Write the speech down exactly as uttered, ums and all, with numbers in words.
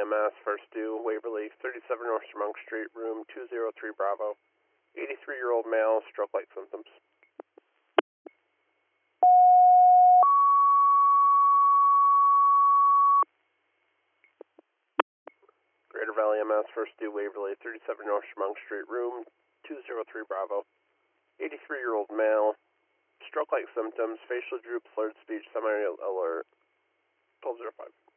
M S, first due, Waverly, thirty-seven North Monk Street, room two oh three Bravo. eighty-three-year-old male, stroke-like symptoms. Greater Valley M S, first due, Waverly, thirty-seven North Monk Street, room two oh three Bravo. eighty-three-year-old male, stroke-like symptoms, facial droop, slurred speech, semi-alert. twelve oh five.